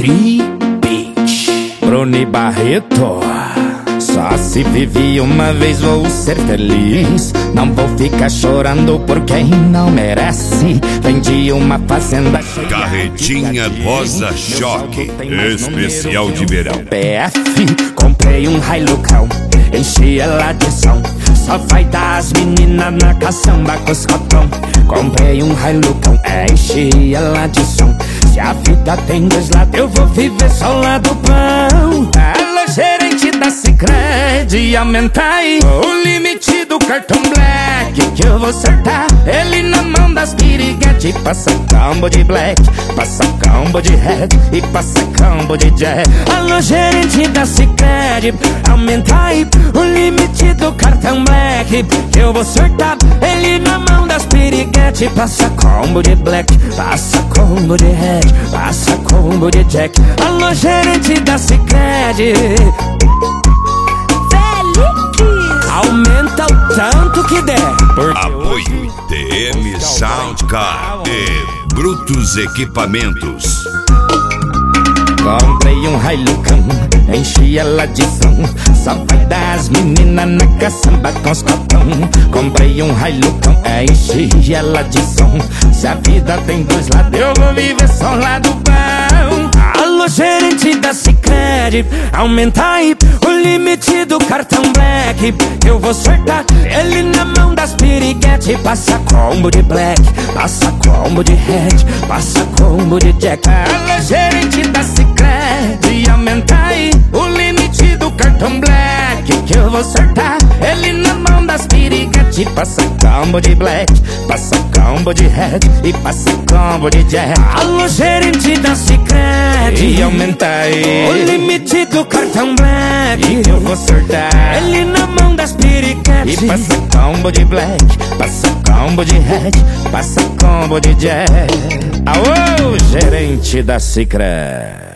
Tripit, Bruni Barreto. Só se vive uma vez, vou ser feliz. Não vou ficar chorando por quem não merece. Vendi uma fazenda cheia. Carretinha Rosa Choque, especial de verão. PF, comprei um Hilucão, enchi ela de som. Só vai dar as meninas na caçamba com os cotão. Comprei um Hilucão, enchi ela de som. Se a vida tem dois lados, eu vou viver só lá do pão. Alô, gerente da Sicredi, aumenta aí o limite do cartão Black, que eu vou acertar ele na mão das piriguete. Passa combo de Black, passa combo de Red e passa combo de Jack. Alô, gerente da Sicredi, aumenta aí o limite do cartão Black, que eu vou acertar ele na mão das piriguete. Passa combo de Black, passa combo de Red, passa combo de Jack. Alô, gerente da Sicredi, aumenta o tanto que der. Apoio TM Soundcar e Brutus Equipamentos. Comprei um Hilucão, enchi ela de som. Só vai dar as meninas na caçamba com os cotão. Comprei um Hilucão, enchi ela de som. Se a vida tem dois lados, eu vou viver só lá do pão. Alô, gerente da Sicredi, aumenta aí o limite do cartão Black, eu vou acertar ele na mão das piriguete. Passa combo de Black, passa combo de Red, passa combo de Jack. Alô, gerente da Sicredi, aumenta aí o limite do cartão Black, que eu vou acertar ele na mão das piriguete. Passa combo de Black, passa combo de Red e passa combo de Jack. Alô, gerente da Sicredi, aumenta aí o limite do cartão Black, que eu vou acertar ele na mão das piriguete. E passa combo de Black, passa combo de Red, passa combo de Jack. Aô, gerente da Sicredi.